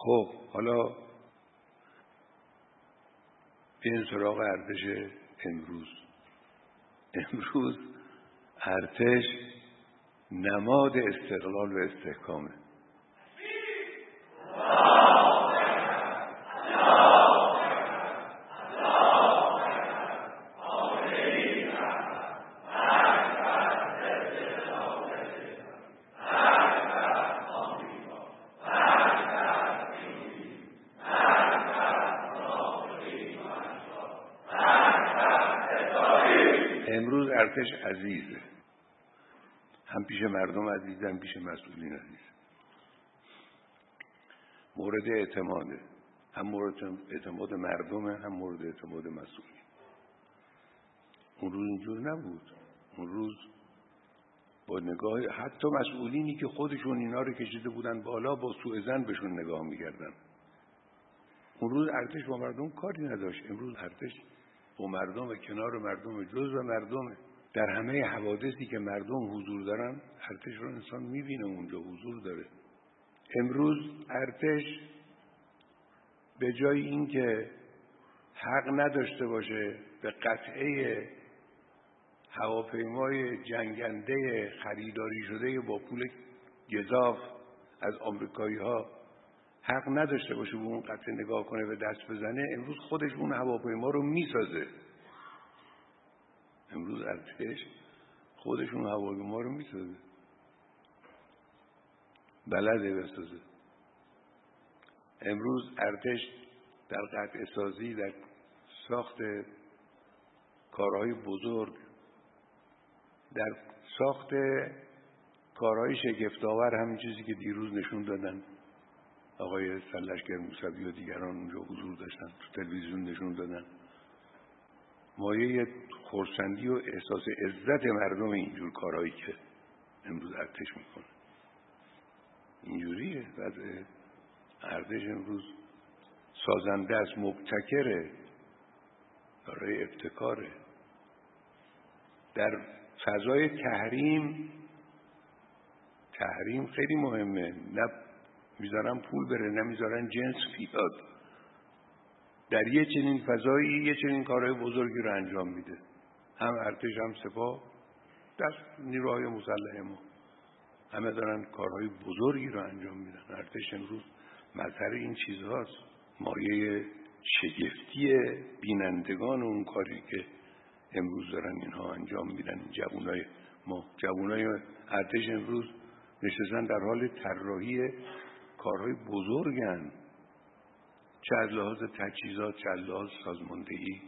خب حالا بیاین سراغ ارتش امروز. امروز ارتش نماد استقلال و استحکامه. امروز ارتش عزیزه، هم پیش مردم عزیزه، هم پیش مسئولین عزیزه. مورد اعتماده، هم مورد اعتماد مردمه، هم مورد اعتماد مسئولین. اون روز اینجور نبود. اون روز با نگاه حتی مسئولینی که خودشون اینا رو کشیده بودن بالا با سوء ظن بهشون نگاه می‌کردن. اون روز ارتش با مردم کاری نداشت. امروز ارتش با مردم و کنار مردم، جزو مردمه. در همه حوادثی که مردم حضور دارن ارتش رو انسان میبینه اونجا حضور داره. امروز ارتش به جای اینکه حق نداشته باشه به قطعه هواپیمای جنگنده خریداری شده با پول گزاف از آمریکایی‌ها حق نداشته باشه به اون قطعه نگاه کنه و دست بزنه، امروز خودش اون هواپیما رو میسازه. امروز ارتش خودش اون هواپیما رو میسازه، بلده بسازه. امروز ارتش در قطعه سازی، در ساخت کارهای بزرگ، در ساخت کارهای شگفت‌آور، همین چیزی که دیروز نشون دادن آقای سرلشکر موسوی و دیگران اونجا حضور داشتن، تو تلویزیون نشون دادن، مایه خرسندی و احساس عزت مردم اینجور کارهایی که امروز ارتش میکنه. اینجوریه وضع ارتش امروز. سازنده است، مبتکره، برای ابتکاره. در فضای تحریم خیلی مهمه. نه میذارن پول بره، نه میذارن جنس بیاد. در یه چنین فضایی یه چنین کارهای بزرگی رو انجام میده. هم ارتش، هم سپاه، دست نیروهای مسلح ما، همه دارن کارهای بزرگی رو انجام میدن. ارتش امروز مظهر این چیزهاست، مایه شگفتی بینندگان اون کاری که امروز دارن اینها انجام میدن. جوانای ما، جوانای ارتش امروز نشستن در حال طراحی کارهای بزرگن، چه از لحاظ تجهیزات، چه از لحاظ سازماندهی.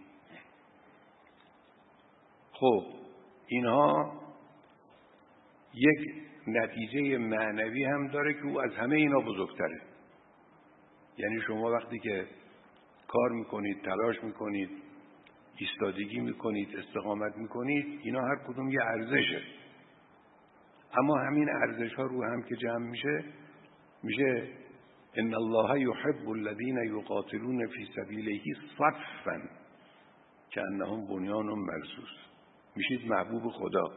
خب اینها یک نتیجه معنوی هم داره که او از همه اینا بزرگتره. یعنی شما وقتی که کار میکنید، تلاش میکنید، ایستادگی میکنید، استقامت میکنید، اینا هر کدوم یه ارزشه. اما همین ارزش ها رو هم که جمع میشه ان الله یحب الذین یقاتلون فی سبیله صفا کانهم بنیان مرصوص. میشید محبوب خدا.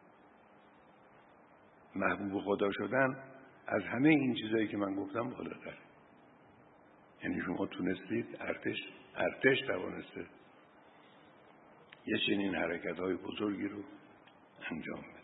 محبوب خدا شدن از همه این چیزایی که من گفتم بالاتره. یعنی شما تونستید، ارتش توانسته یه چنین حرکت‌های بزرگی رو انجام بده.